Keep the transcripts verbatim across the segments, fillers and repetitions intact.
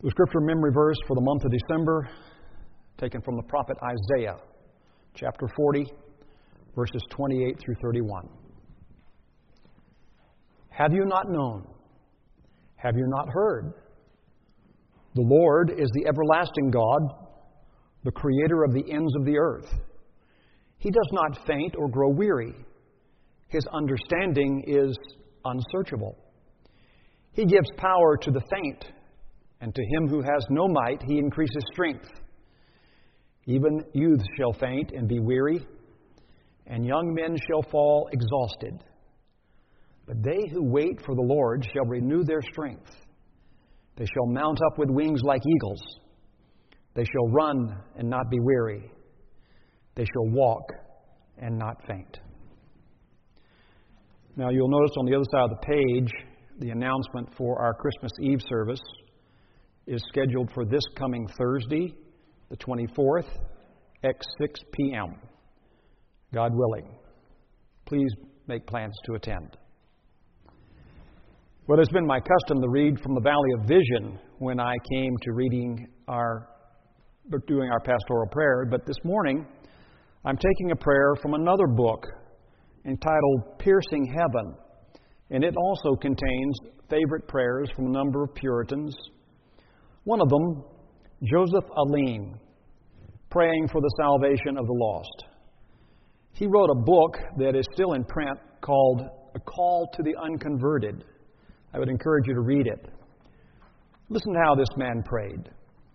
The scripture memory verse for the month of December, taken from the prophet Isaiah, chapter forty, verses twenty-eight through thirty-one. Have you not known? Have you not heard? The Lord is the everlasting God, the creator of the ends of the earth. He does not faint or grow weary. His understanding is unsearchable. He gives power to the faint, and to him who has no might, he increases strength. Even youths shall faint and be weary, and young men shall fall exhausted. But they who wait for the Lord shall renew their strength. They shall mount up with wings like eagles. They shall run and not be weary. They shall walk and not faint. Now you'll notice on the other side of the page, the announcement for our Christmas Eve service is scheduled for this coming Thursday, the twenty-fourth, at six p.m. God willing. Please make plans to attend. Well, it's been my custom to read from the Valley of Vision when I came to reading our, doing our pastoral prayer, but this morning I'm taking a prayer from another book entitled Piercing Heaven, and it also contains favorite prayers from a number of Puritans. One of them, Joseph Alleine, praying for the salvation of the lost. He wrote a book that is still in print called A Call to the Unconverted. I would encourage you to read it. Listen to how this man prayed.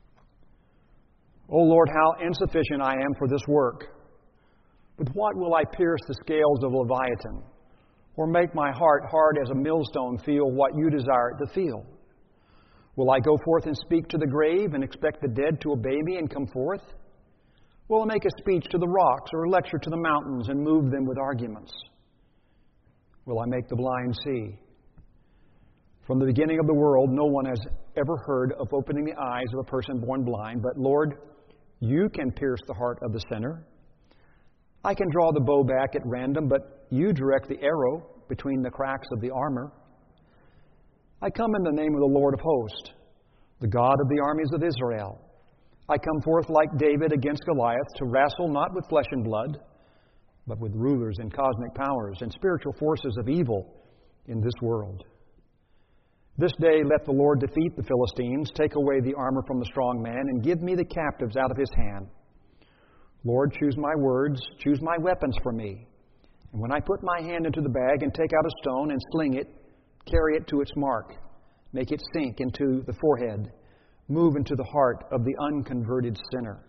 O Lord, how insufficient I am for this work. With what will I pierce the scales of Leviathan, or make my heart hard as a millstone feel what you desire it to feel? Will I go forth and speak to the grave and expect the dead to obey me and come forth? Will I make a speech to the rocks or a lecture to the mountains and move them with arguments? Will I make the blind see? From the beginning of the world, no one has ever heard of opening the eyes of a person born blind, but Lord, you can pierce the heart of the sinner. I can draw the bow back at random, but you direct the arrow between the cracks of the armor. I come in the name of the Lord of hosts, the God of the armies of Israel. I come forth like David against Goliath to wrestle not with flesh and blood, but with rulers and cosmic powers and spiritual forces of evil in this world. This day let the Lord defeat the Philistines, take away the armor from the strong man, and give me the captives out of his hand. Lord, choose my words, choose my weapons for me. And when I put my hand into the bag and take out a stone and sling it, carry it to its mark, make it sink into the forehead, move into the heart of the unconverted sinner.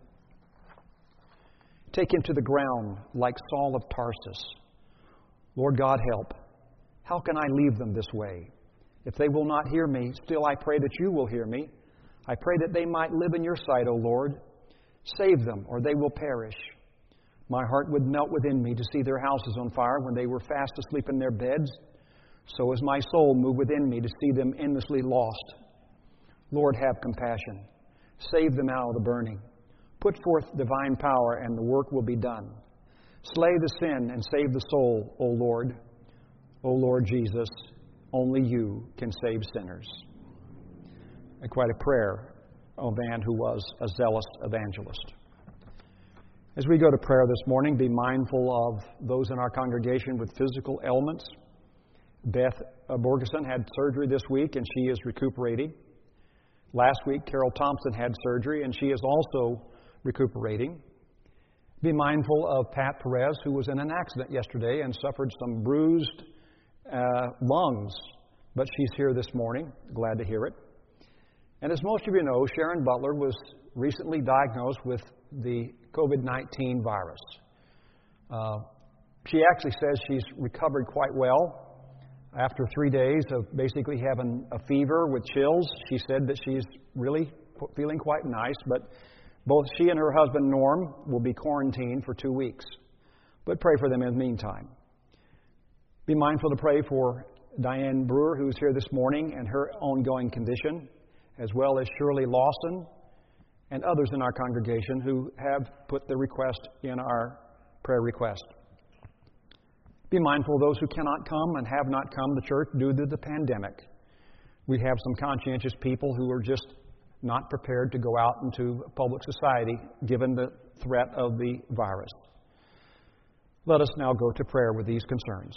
Take him to the ground like Saul of Tarsus. Lord God, help. How can I leave them this way? If they will not hear me, still I pray that you will hear me. I pray that they might live in your sight, O Lord. Save them, or they will perish. My heart would melt within me to see their houses on fire when they were fast asleep in their beds. So is my soul moved within me to see them endlessly lost. Lord, have compassion. Save them out of the burning. Put forth divine power, and the work will be done. Slay the sin and save the soul, O Lord. O Lord Jesus, only you can save sinners. And quite a prayer of a man who was a zealous evangelist. As we go to prayer this morning, be mindful of those in our congregation with physical ailments. Beth Borgeson had surgery this week, and she is recuperating. Last week, Carol Thompson had surgery, and she is also recuperating. Be mindful of Pat Perez, who was in an accident yesterday and suffered some bruised uh, lungs, but she's here this morning. Glad to hear it. And as most of you know, Sharon Butler was recently diagnosed with the covid nineteen virus. Uh, she actually says she's recovered quite well. After three days of basically having a fever with chills, she said that she's really feeling quite nice, but both she and her husband, Norm, will be quarantined for two weeks. But pray for them in the meantime. Be mindful to pray for Diane Brewer, who's here this morning, and her ongoing condition, as well as Shirley Lawson and others in our congregation who have put their request in our prayer request. Be mindful of those who cannot come and have not come to church due to the pandemic. We have some conscientious people who are just not prepared to go out into public society given the threat of the virus. Let us now go to prayer with these concerns.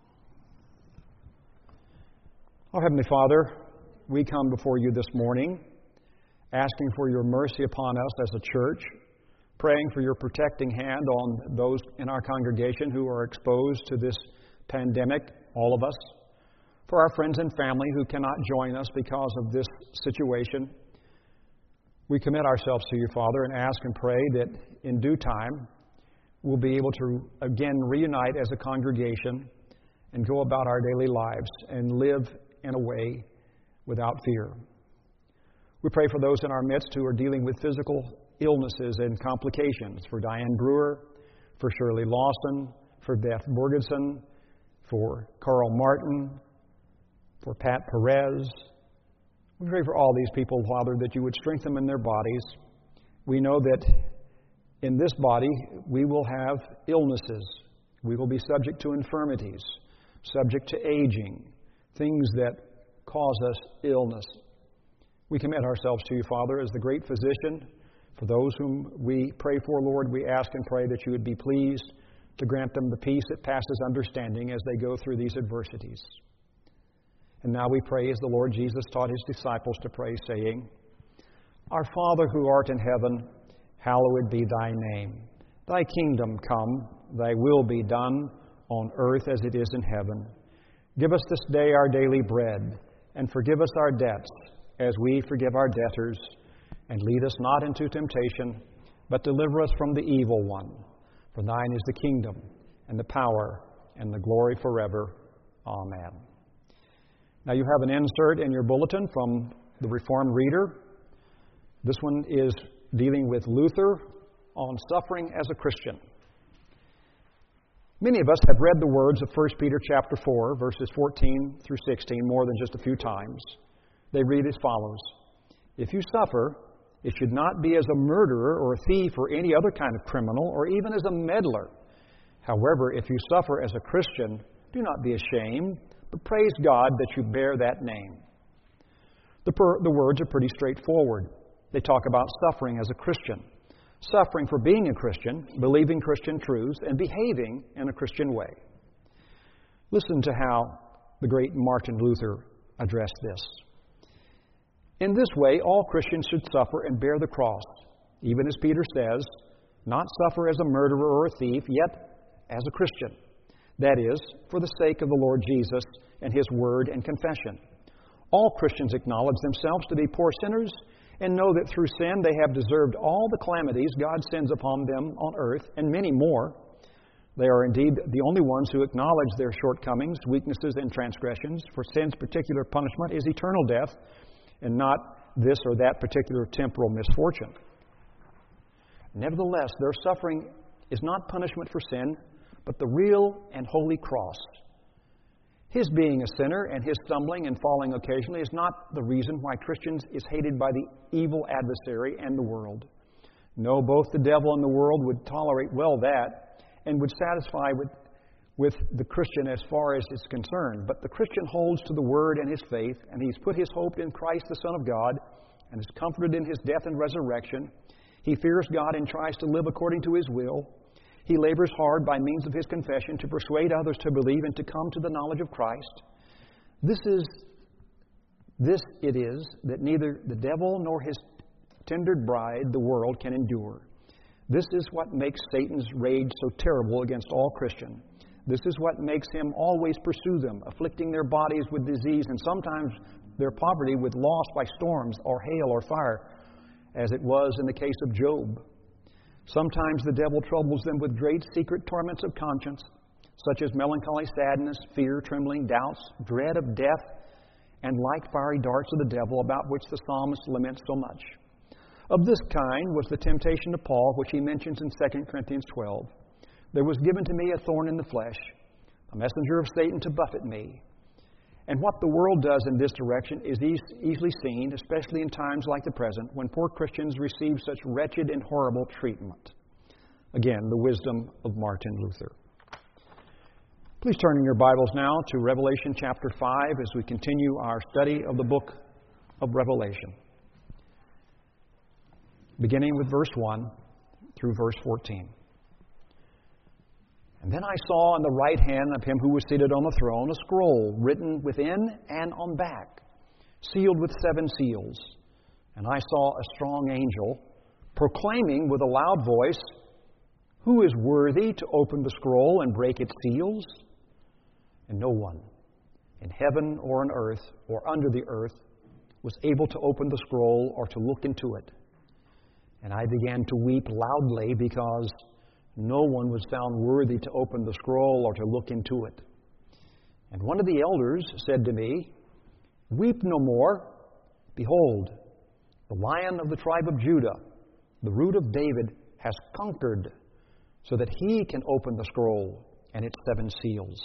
Our Heavenly Father, we come before you this morning asking for your mercy upon us as a church, praying for your protecting hand on those in our congregation who are exposed to this pandemic, all of us, for our friends and family who cannot join us because of this situation. We commit ourselves to you, Father, and ask and pray that in due time we'll be able to again reunite as a congregation and go about our daily lives and live in a way without fear. We pray for those in our midst who are dealing with physical illnesses and complications, for Diane Brewer, for Shirley Lawson, for Beth Borgensen, for Carl Martin, for Pat Perez. We pray for all these people, Father, that you would strengthen them in their bodies. We know that in this body we will have illnesses. We will be subject to infirmities, subject to aging, things that cause us illness. We commit ourselves to you, Father, as the great physician. For those whom we pray for, Lord, we ask and pray that you would be pleased to grant them the peace that passes understanding as they go through these adversities. And now we pray as the Lord Jesus taught his disciples to pray, saying, Our Father who art in heaven, hallowed be thy name. Thy kingdom come, thy will be done on earth as it is in heaven. Give us this day our daily bread, and forgive us our debts, as we forgive our debtors. And lead us not into temptation, but deliver us from the evil one. For thine is the kingdom, and the power, and the glory forever. Amen. Now you have an insert in your bulletin from the Reformed Reader. This one is dealing with Luther on suffering as a Christian. Many of us have read the words of First Peter chapter four, verses fourteen through sixteen, more than just a few times. They read as follows: If you suffer, it should not be as a murderer or a thief or any other kind of criminal or even as a meddler. However, if you suffer as a Christian, do not be ashamed, but praise God that you bear that name. The, per, the words are pretty straightforward. They talk about suffering as a Christian, suffering for being a Christian, believing Christian truths, and behaving in a Christian way. Listen to how the great Martin Luther addressed this. In this way, all Christians should suffer and bear the cross, even as Peter says, not suffer as a murderer or a thief, yet as a Christian. That is, for the sake of the Lord Jesus and his word and confession. All Christians acknowledge themselves to be poor sinners and know that through sin they have deserved all the calamities God sends upon them on earth, and many more. They are indeed the only ones who acknowledge their shortcomings, weaknesses, and transgressions, for sin's particular punishment is eternal death, and not this or that particular temporal misfortune. Nevertheless, their suffering is not punishment for sin, but the real and holy cross. His being a sinner and his stumbling and falling occasionally is not the reason why Christians is hated by the evil adversary and the world. No, both the devil and the world would tolerate well that and would satisfy with with the Christian as far as is concerned. But the Christian holds to the Word and his faith, and he's put his hope in Christ, the Son of God, and is comforted in his death and resurrection. He fears God and tries to live according to his will. He labors hard by means of his confession to persuade others to believe and to come to the knowledge of Christ. This is this it is that neither the devil nor his tendered bride, the world, can endure. This is what makes Satan's rage so terrible against all Christians. This is what makes him always pursue them, afflicting their bodies with disease and sometimes their poverty with loss by storms or hail or fire, as it was in the case of Job. Sometimes the devil troubles them with great secret torments of conscience, such as melancholy sadness, fear, trembling, doubts, dread of death, and like fiery darts of the devil, about which the psalmist laments so much. Of this kind was the temptation of Paul, which he mentions in Second Corinthians twelve. There was given to me a thorn in the flesh, a messenger of Satan to buffet me. And what the world does in this direction is easily seen, especially in times like the present, when poor Christians receive such wretched and horrible treatment. Again, the wisdom of Martin Luther. Please turn in your Bibles now to Revelation chapter five as we continue our study of the book of Revelation. beginning with verse one through verse fourteen. And then I saw in the right hand of him who was seated on the throne a scroll written within and on back, sealed with seven seals. And I saw a strong angel proclaiming with a loud voice, "Who is worthy to open the scroll and break its seals?" And no one in heaven or on earth or under the earth was able to open the scroll or to look into it. And I began to weep loudly because no one was found worthy to open the scroll or to look into it. And one of the elders said to me, "Weep no more. Behold, the Lion of the tribe of Judah, the Root of David, has conquered, so that he can open the scroll and its seven seals."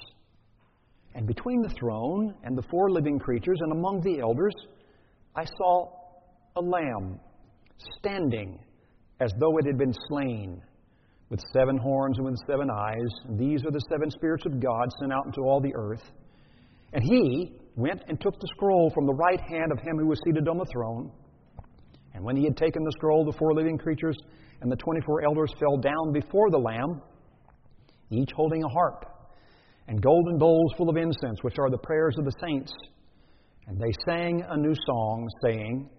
And between the throne and the four living creatures and among the elders, I saw a lamb standing as though it had been slain, with seven horns and with seven eyes. And these are the seven spirits of God sent out into all the earth. And he went and took the scroll from the right hand of him who was seated on the throne. And when he had taken the scroll, the four living creatures and the twenty-four elders fell down before the Lamb, each holding a harp and golden bowls full of incense, which are the prayers of the saints. And they sang a new song, saying,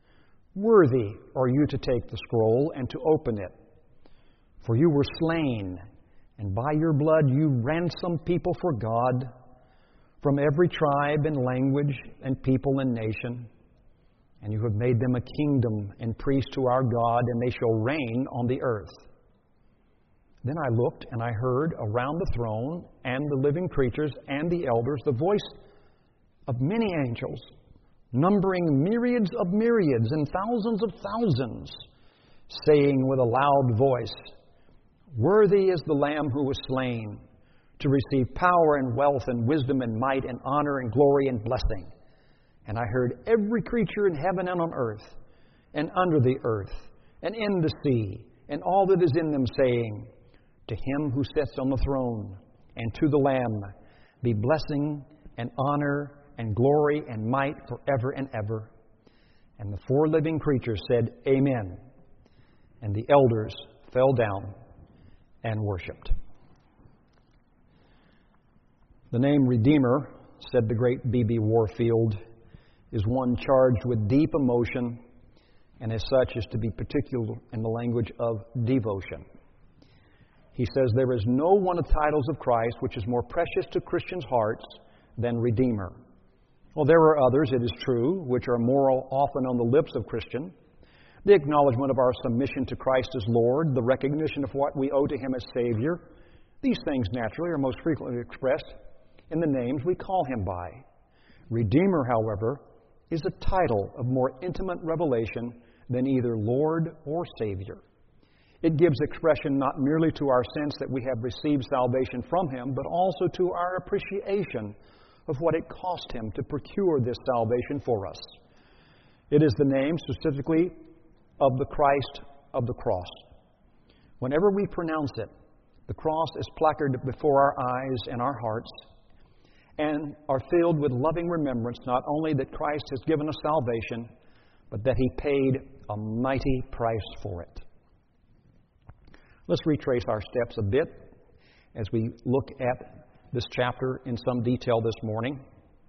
"Worthy are you to take the scroll and to open it. For you were slain, and by your blood you ransomed people for God from every tribe and language and people and nation. And you have made them a kingdom and priests to our God, and they shall reign on the earth." Then I looked, and I heard around the throne and the living creatures and the elders the voice of many angels, numbering myriads of myriads and thousands of thousands, saying with a loud voice, "Worthy is the Lamb who was slain, to receive power and wealth and wisdom and might and honor and glory and blessing." And I heard every creature in heaven and on earth, and under the earth, and in the sea, and all that is in them, saying, "To him who sits on the throne, and to the Lamb, be blessing and honor and glory and might forever and ever." And the four living creatures said, "Amen." And the elders fell down and worshipped. The name Redeemer, said the great B B Warfield, is one charged with deep emotion, and as such is to be particular in the language of devotion. He says, "There is no one of the titles of Christ which is more precious to Christians' hearts than Redeemer." Well, there are others, it is true, which are more often on the lips of Christian. The acknowledgement of our submission to Christ as Lord, the recognition of what we owe to Him as Savior. These things, naturally, are most frequently expressed in the names we call Him by. Redeemer, however, is a title of more intimate revelation than either Lord or Savior. It gives expression not merely to our sense that we have received salvation from Him, but also to our appreciation of what it cost Him to procure this salvation for us. It is the name specifically of the Christ of the cross. Whenever we pronounce it, the cross is placarded before our eyes and our hearts, and are filled with loving remembrance not only that Christ has given us salvation, but that He paid a mighty price for it. Let's retrace our steps a bit as we look at this chapter in some detail this morning.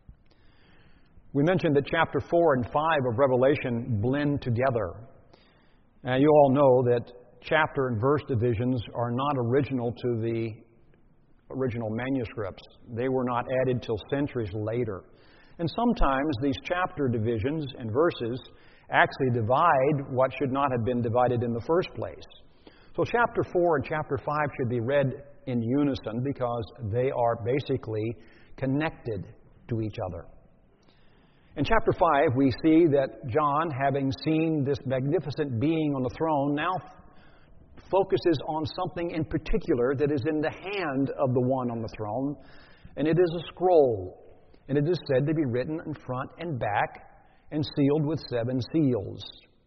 We mentioned that chapter four and five of Revelation blend together. Now, you all know that chapter and verse divisions are not original to the original manuscripts. They were not added till centuries later. And sometimes these chapter divisions and verses actually divide what should not have been divided in the first place. So chapter four and chapter five should be read in unison because they are basically connected to each other. In chapter five, we see that John, having seen this magnificent being on the throne, now focuses on something in particular that is in the hand of the one on the throne, and it is a scroll, and it is said to be written in front and back and sealed with seven seals.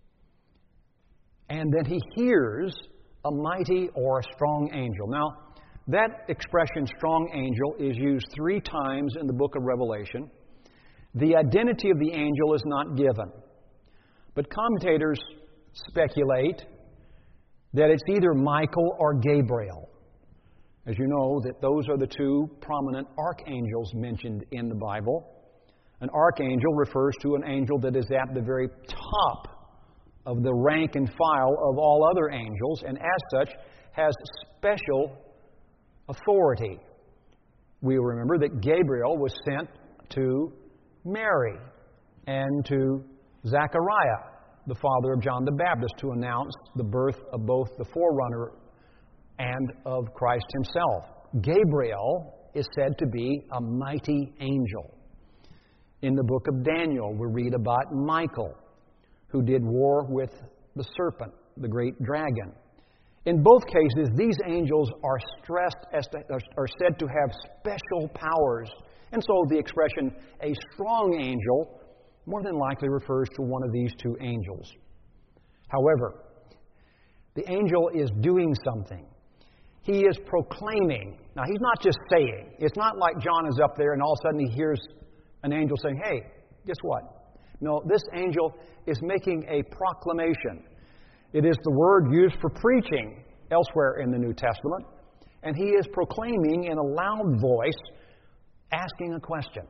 And then he hears a mighty or a strong angel. Now, that expression, strong angel, is used three times in the book of Revelation. The identity of the angel is not given, but commentators speculate that it's either Michael or Gabriel. As you know, that those are the two prominent archangels mentioned in the Bible. An archangel refers to an angel that is at the very top of the rank and file of all other angels, and as such has special authority. We remember that Gabriel was sent to Mary and to Zechariah, the father of John the Baptist, to announce the birth of both the forerunner and of Christ himself. Gabriel is said to be a mighty angel. In the book of Daniel, we read about Michael, who did war with the serpent, the great dragon. In both cases, these angels are stressed as to, are said to have special powers. And so the expression, a strong angel, more than likely refers to one of these two angels. However, the angel is doing something. He is proclaiming. Now, he's not just saying. It's not like John is up there and all of a sudden he hears an angel saying, hey, guess what? No, this angel is making a proclamation. It is the word used for preaching elsewhere in the New Testament. And he is proclaiming in a loud voice, asking a question.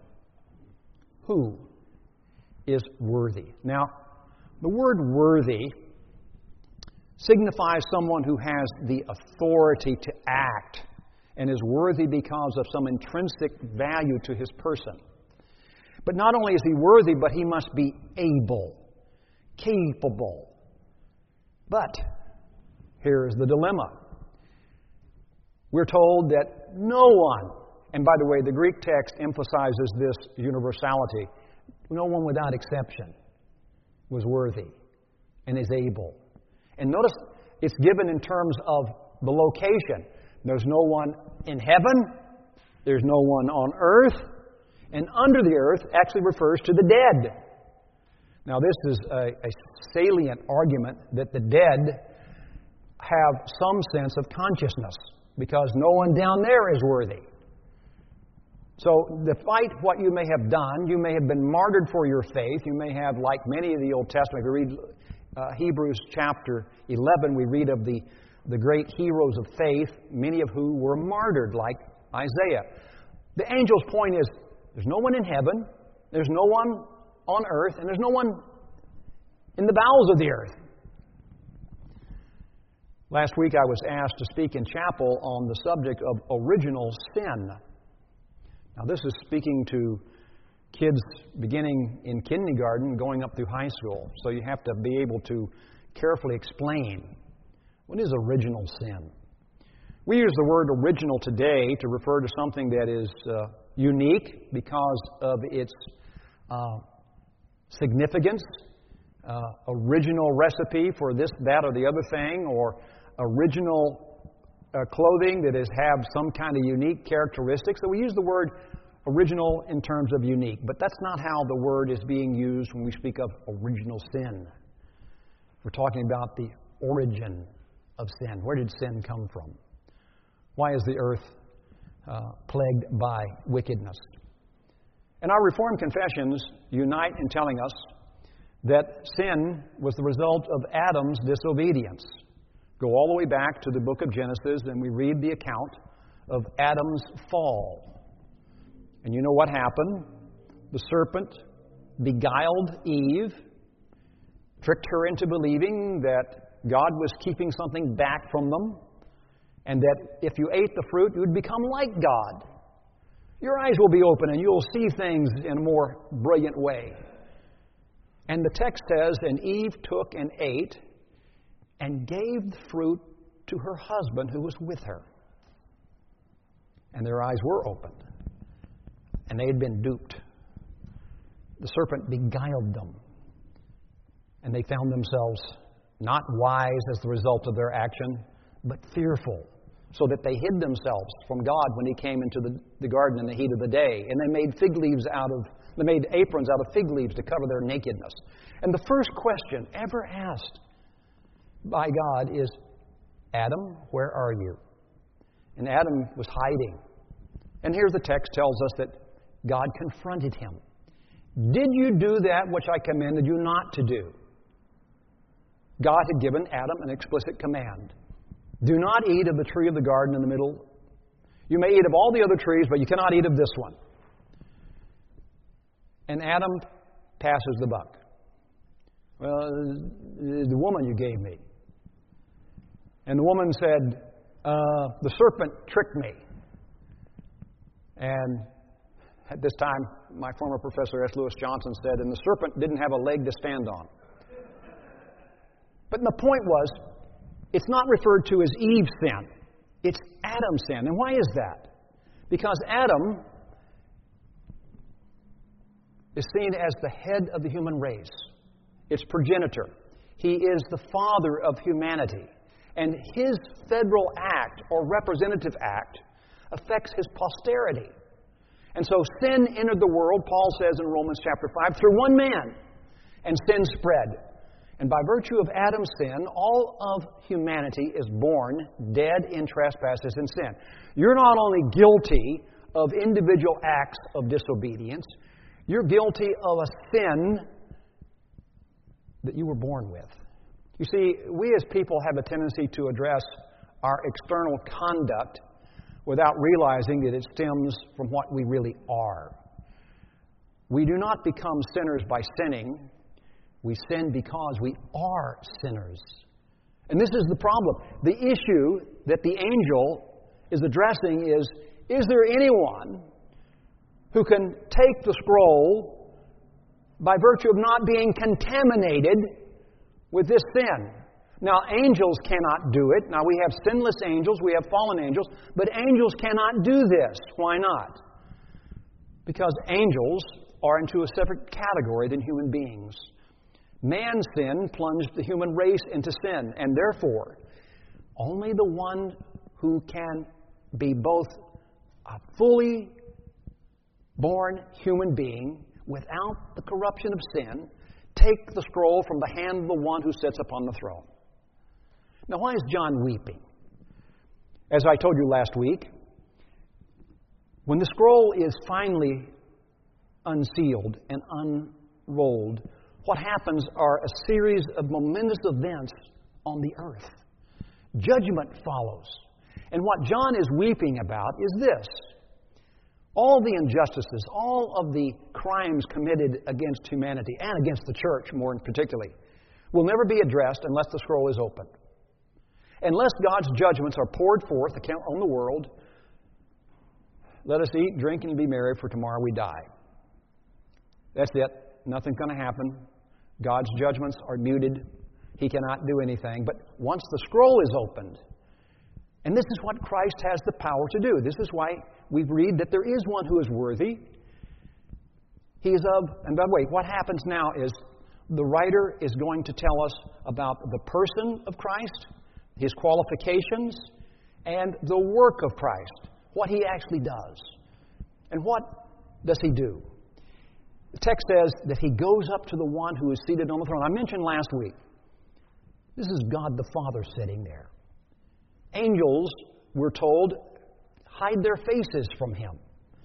Who is worthy? Now, the word worthy signifies someone who has the authority to act and is worthy because of some intrinsic value to his person. But not only is he worthy, but he must be able, capable. But here is the dilemma. We're told that no one, and by the way, the Greek text emphasizes this universality, no one without exception was worthy and is able. And notice it's given in terms of the location. There's no one in heaven, there's no one on earth, and under the earth actually refers to the dead. Now, this is a, a salient argument that the dead have some sense of consciousness because no one down there is worthy. So, despite what you may have done, you may have been martyred for your faith. You may have, like many of the Old Testament, if you read uh, Hebrews chapter eleven, we read of the, the great heroes of faith, many of who were martyred, like Isaiah. The angel's point is, there's no one in heaven, there's no one on earth, and there's no one in the bowels of the earth. Last week I was asked to speak in chapel on the subject of original sin. Now this is speaking to kids beginning in kindergarten, going up through high school. So you have to be able to carefully explain, what is original sin? We use the word original today to refer to something that is uh, unique because of its uh, significance, uh, original recipe for this, that, or the other thing, or original uh, clothing that is have some kind of unique characteristics. So we use the word original in terms of unique, but that's not how the word is being used when we speak of original sin. We're talking about the origin of sin. Where did sin come from? Why is the earth uh, plagued by wickedness? And our Reformed confessions unite in telling us that sin was the result of Adam's disobedience. Go all the way back to the book of Genesis and we read the account of Adam's fall. And you know what happened? The serpent beguiled Eve, tricked her into believing that God was keeping something back from them, and that if you ate the fruit, you would become like God. Your eyes will be open and you'll see things in a more brilliant way. And the text says, and Eve took and ate and gave the fruit to her husband who was with her. And their eyes were opened. And they had been duped. The serpent beguiled them. And they found themselves not wise as the result of their action, but fearful, so that they hid themselves from God when He came into the, the garden in the heat of the day. And they made fig leaves out of, they made aprons out of fig leaves to cover their nakedness. And the first question ever asked by God is, Adam, where are you? And Adam was hiding. And here the text tells us that God confronted him. Did you do that which I commanded you not to do? God had given Adam an explicit command. Do not eat of the tree of the garden in the middle. You may eat of all the other trees, but you cannot eat of this one. And Adam passes the buck. Well, the woman you gave me. And the woman said, uh, the serpent tricked me. And at this time, my former professor, S. Lewis Johnson, said, and the serpent didn't have a leg to stand on. But the point was, it's not referred to as Eve's sin. It's Adam's sin. And why is that? Because Adam is seen as the head of the human race, its progenitor. He is the father of humanity. And his federal act, or representative act, affects his posterity. And so sin entered the world, Paul says in Romans chapter five, through one man, and sin spread. And by virtue of Adam's sin, all of humanity is born dead in trespasses and sin. You're not only guilty of individual acts of disobedience, you're guilty of a sin that you were born with. You see, we as people have a tendency to address our external conduct without realizing that it stems from what we really are. We do not become sinners by sinning. We sin because we are sinners. And this is the problem. The issue that the angel is addressing is, is there anyone who can take the scroll by virtue of not being contaminated with this sin? Now, angels cannot do it. Now, we have sinless angels, we have fallen angels, but angels cannot do this. Why not? Because angels are into a separate category than human beings. Man's sin plunged the human race into sin, and therefore, only the one who can be both a fully born human being without the corruption of sin, take the scroll from the hand of the one who sits upon the throne. Now, why is John weeping? As I told you last week, when the scroll is finally unsealed and unrolled, what happens are a series of momentous events on the earth. Judgment follows. And what John is weeping about is this. All the injustices, all of the crimes committed against humanity and against the church, more particularly, will never be addressed unless the scroll is opened. Unless God's judgments are poured forth on the world, let us eat, drink, and be merry, for tomorrow we die. That's it. Nothing's going to happen. God's judgments are muted. He cannot do anything. But once the scroll is opened, and this is what Christ has the power to do. This is why we read that there is one who is worthy. He is of, and by the way, what happens now is the writer is going to tell us about the person of Christ, His qualifications, and the work of Christ, what He actually does. And what does He do? The text says that He goes up to the one who is seated on the throne. I mentioned last week, this is God the Father sitting there. Angels, we're told, hide their faces from Him.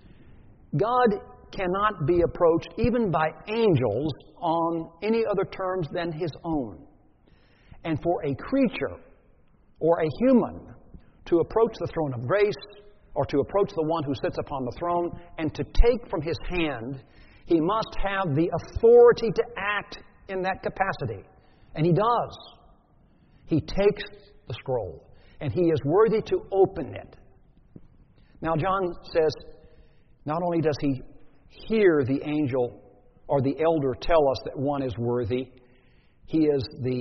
God cannot be approached even by angels on any other terms than His own. And for a creature or a human to approach the throne of grace or to approach the one who sits upon the throne and to take from His hand, he must have the authority to act in that capacity. And He does. He takes the scroll, and He is worthy to open it. Now, John says, not only does he hear the angel or the elder tell us that one is worthy, he is the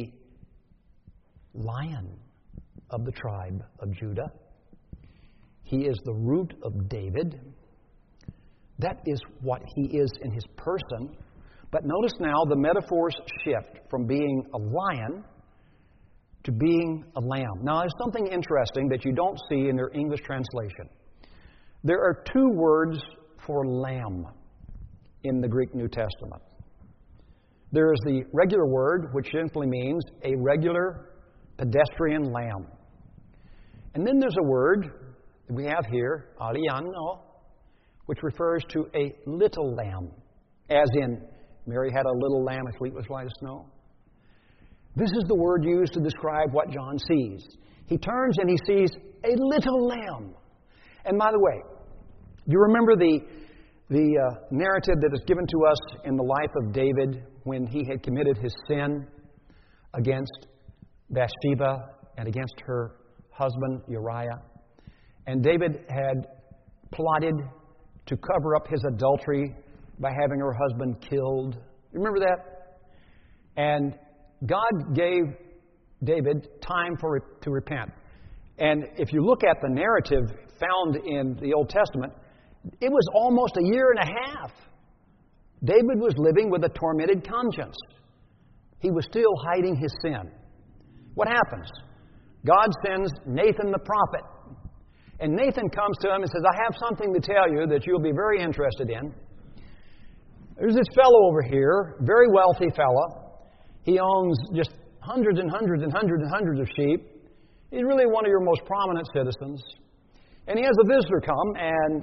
Lion of the tribe of Judah. He is the root of David. That is what He is in His person. But notice now the metaphors shift from being a lion to being a lamb. Now, there's something interesting that you don't see in their English translation. There are two words for lamb in the Greek New Testament. There is the regular word, which simply means a regular pedestrian lamb. And then there's a word that we have here, aliano, which refers to a little lamb, as in Mary had a little lamb as sweet was white as snow. This is the word used to describe what John sees. He turns and he sees a little lamb. And by the way, do you remember the, the uh, narrative that is given to us in the life of David when he had committed his sin against Bathsheba and against her husband Uriah? And David had plotted to cover up his adultery by having her husband killed. You remember that? And God gave David time for to repent. And if you look at the narrative found in the Old Testament, it was almost a year and a half. David was living with a tormented conscience. He was still hiding his sin. What happens? God sends Nathan the prophet. And Nathan comes to him and says, I have something to tell you that you'll be very interested in. There's this fellow over here, very wealthy fellow. He owns just hundreds and hundreds and hundreds and hundreds of sheep. He's really one of your most prominent citizens. And he has a visitor come, and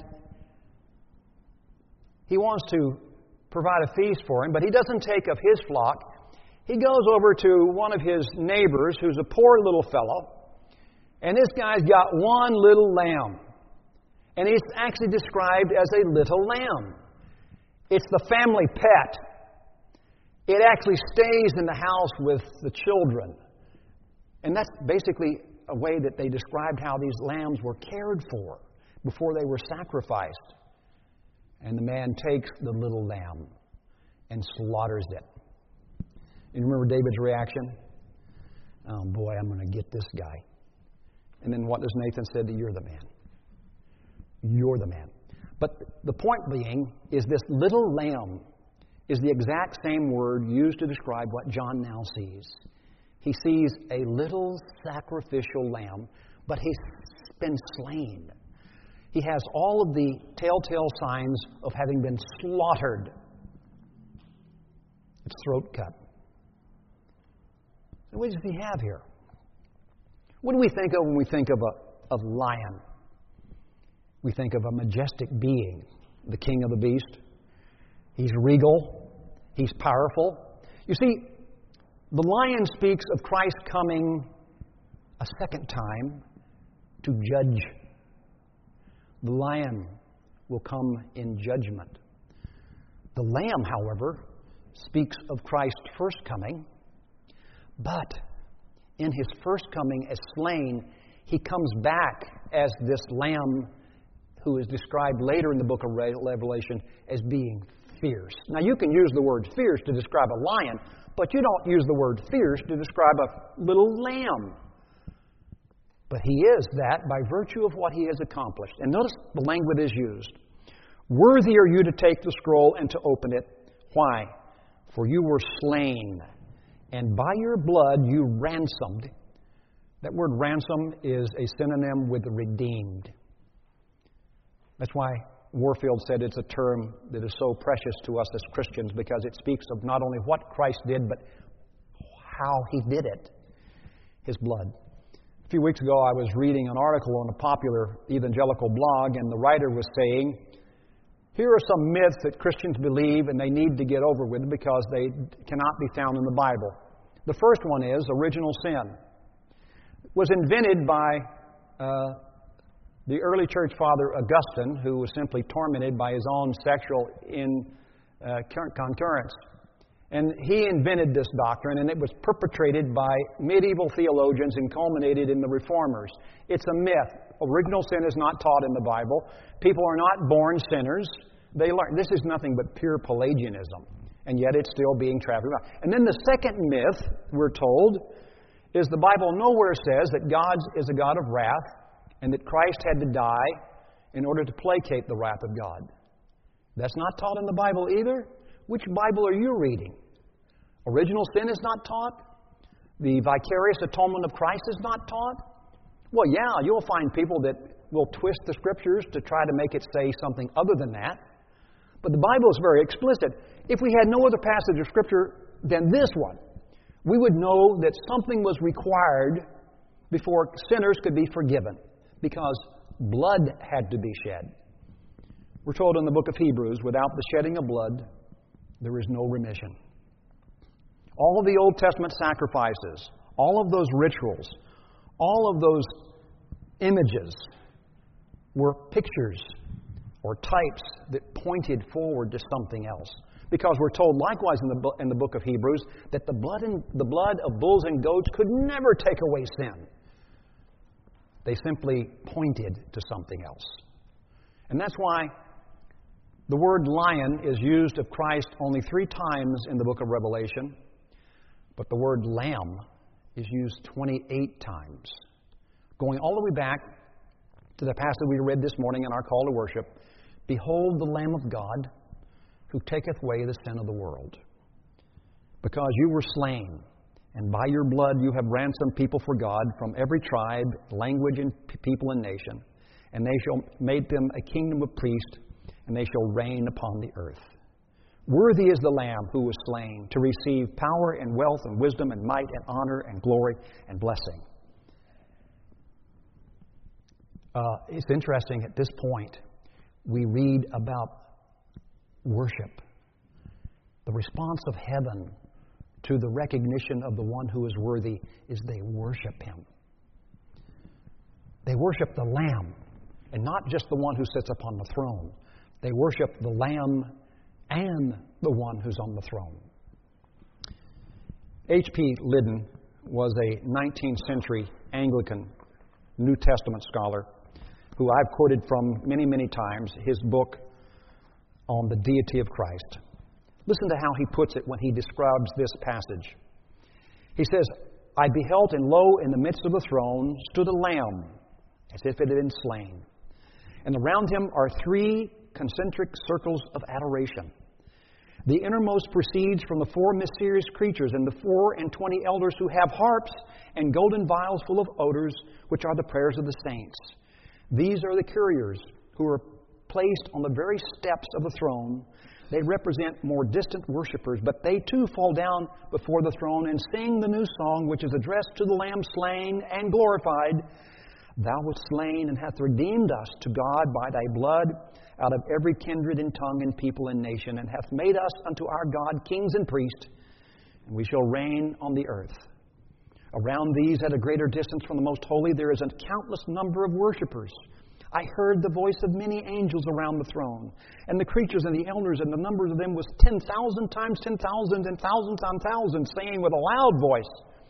he wants to provide a feast for him, but he doesn't take of his flock. He goes over to one of his neighbors, who's a poor little fellow, and this guy's got one little lamb. And he's actually described as a little lamb. It's the family pet. It actually stays in the house with the children. And that's basically a way that they described how these lambs were cared for before they were sacrificed. And the man takes the little lamb and slaughters it. You remember David's reaction? Oh boy, I'm going to get this guy. And then what does Nathan say? You're the man. You're the man. But the point being is this little lamb is the exact same word used to describe what John now sees. He sees a little sacrificial lamb, but he's been slain. He has all of the telltale signs of having been slaughtered. Its throat cut. So what does he have here? What do we think of when we think of a of lion? We think of a majestic being, the king of the beast. He's regal. He's powerful. You see, the lion speaks of Christ coming a second time to judge. The lion will come in judgment. The lamb, however, speaks of Christ's first coming, but in his first coming as slain, he comes back as this lamb who is described later in the book of Revelation as being fierce. Now, you can use the word fierce to describe a lion, but you don't use the word fierce to describe a little lamb. But he is that by virtue of what he has accomplished. And notice the language is used. Worthy are you to take the scroll and to open it. Why? For you were slain, and by your blood you ransomed. That word ransom is a synonym with redeemed. That's why Warfield said it's a term that is so precious to us as Christians because it speaks of not only what Christ did, but how He did it. His blood. A few weeks ago I was reading an article on a popular evangelical blog, and the writer was saying, here are some myths that Christians believe and they need to get over with because they cannot be found in the Bible. The first one is original sin. It was invented by uh, the early church father Augustine, who was simply tormented by his own sexual in, uh, concurrence. And he invented this doctrine, and it was perpetrated by medieval theologians and culminated in the Reformers. It's a myth. Original sin is not taught in the Bible. People are not born sinners. They learn. This is nothing but pure Pelagianism, and yet it's still being traveled around. And then the second myth, we're told, is the Bible nowhere says that God is a God of wrath and that Christ had to die in order to placate the wrath of God. That's not taught in the Bible either. Which Bible are you reading? Original sin is not taught. The vicarious atonement of Christ is not taught. Well, yeah, you'll find people that will twist the Scriptures to try to make it say something other than that. But the Bible is very explicit. If we had no other passage of Scripture than this one, we would know that something was required before sinners could be forgiven, because blood had to be shed. We're told in the book of Hebrews, without the shedding of blood, there is no remission. All of the Old Testament sacrifices, all of those rituals, all of those images were pictures or types that pointed forward to something else. Because we're told likewise in the, bu- in the book of Hebrews that the blood, and, the blood of bulls and goats could never take away sin. They simply pointed to something else. And that's why the word lion is used of Christ only three times in the book of Revelation, but the word lamb is used twenty-eight times. Going all the way back to the passage we read this morning in our call to worship, behold the Lamb of God who taketh away the sin of the world. Because you were slain, and by your blood you have ransomed people for God from every tribe, language, and p- people and nation, and they shall make them a kingdom of priests, and they shall reign upon the earth. Worthy is the Lamb who was slain to receive power and wealth and wisdom and might and honor and glory and blessing. Uh, it's interesting at this point, we read about worship. The response of heaven to the recognition of the one who is worthy is they worship Him. They worship the Lamb, and not just the one who sits upon the throne. They worship the Lamb and the one who's on the throne. H P Liddon was a nineteenth century Anglican New Testament scholar who I've quoted from many, many times, his book on the deity of Christ. Listen to how he puts it when he describes this passage. He says, I beheld, and lo, in the midst of the throne stood a lamb, as if it had been slain. And around him are three concentric circles of adoration. The innermost proceeds from the four mysterious creatures and the four and twenty elders who have harps and golden vials full of odors, which are the prayers of the saints. These are the couriers who are placed on the very steps of the throne. They represent more distant worshipers, but they too fall down before the throne and sing the new song, which is addressed to the Lamb slain and glorified. Thou wast slain and hast redeemed us to God by thy blood out of every kindred and tongue and people and nation, and hath made us unto our God kings and priests, and we shall reign on the earth. Around these, at a greater distance from the most holy, there is a countless number of worshipers. I heard the voice of many angels around the throne, and the creatures and the elders, and the numbers of them was ten thousand times ten thousand and thousands on thousands, saying with a loud voice,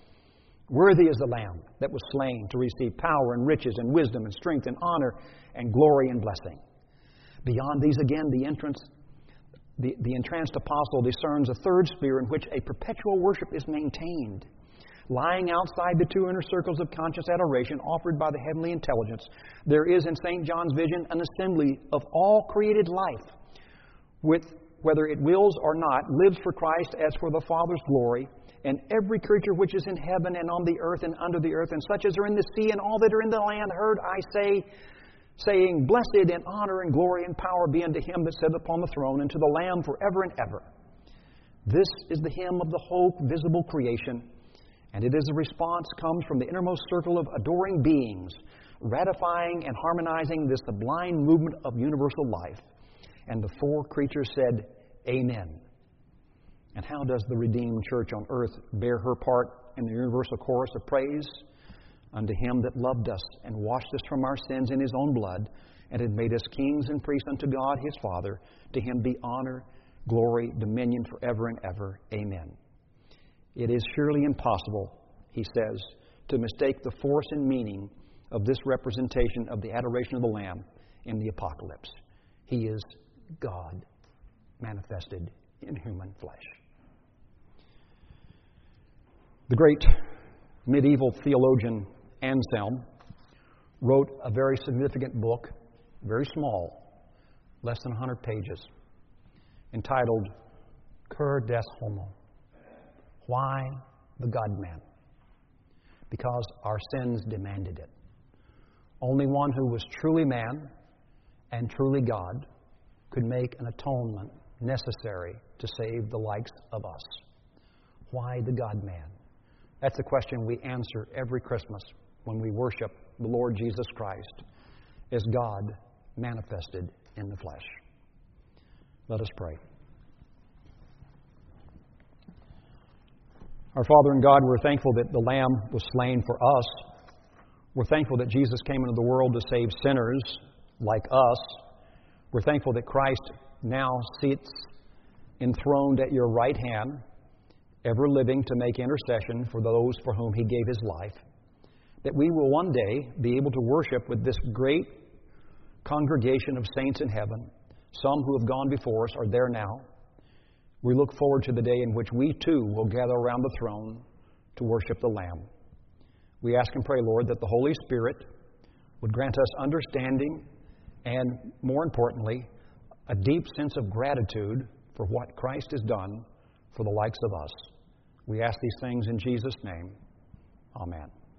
Worthy is the Lamb that was slain to receive power and riches and wisdom and strength and honor and glory and blessing. Beyond these again, the entrance, the, the entranced apostle discerns a third sphere in which a perpetual worship is maintained. Lying outside the two inner circles of conscious adoration offered by the heavenly intelligence, there is in Saint John's vision an assembly of all created life, with, whether it wills or not, lives for Christ as for the Father's glory, and every creature which is in heaven and on the earth and under the earth, and such as are in the sea and all that are in the land, heard I say, saying, Blessed and honor and glory and power be unto Him that sitteth upon the throne, and to the Lamb forever and ever. This is the hymn of the whole visible creation, and it is a response comes from the innermost circle of adoring beings, ratifying and harmonizing this sublime movement of universal life. And the four creatures said, Amen. And how does the redeemed church on earth bear her part in the universal chorus of praise? Unto Him that loved us and washed us from our sins in His own blood, and had made us kings and priests unto God His Father. To Him be honor, glory, dominion forever and ever. Amen. It is surely impossible, he says, to mistake the force and meaning of this representation of the adoration of the Lamb in the Apocalypse. He is God manifested in human flesh. The great medieval theologian Anselm wrote a very significant book, very small, less than one hundred pages, entitled Cur des Homo. Why the God-man? Because our sins demanded it. Only one who was truly man and truly God could make an atonement necessary to save the likes of us. Why the God-man? That's a question we answer every Christmas when we worship the Lord Jesus Christ as God manifested in the flesh. Let us pray. Our Father and God, we're thankful that the Lamb was slain for us. We're thankful that Jesus came into the world to save sinners like us. We're thankful that Christ now sits enthroned at your right hand, ever living to make intercession for those for whom He gave His life. That we will one day be able to worship with this great congregation of saints in heaven. Some who have gone before us are there now. We look forward to the day in which we too will gather around the throne to worship the Lamb. We ask and pray, Lord, that the Holy Spirit would grant us understanding and, more importantly, a deep sense of gratitude for what Christ has done for the likes of us. We ask these things in Jesus' name. Amen.